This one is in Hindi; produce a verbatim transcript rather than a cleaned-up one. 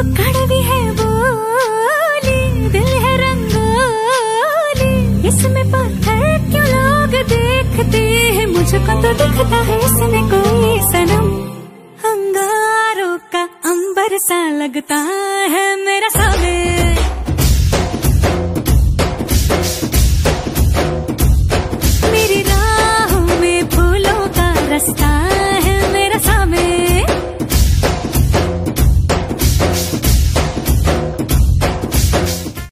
कड़वी है बोली, दिल है रंगोली, इसमें पत्थर क्यों लोग देखते हैं, मुझको तो दिखता है इसमें कोई सनम। अंगारों का अंबर सा लगता है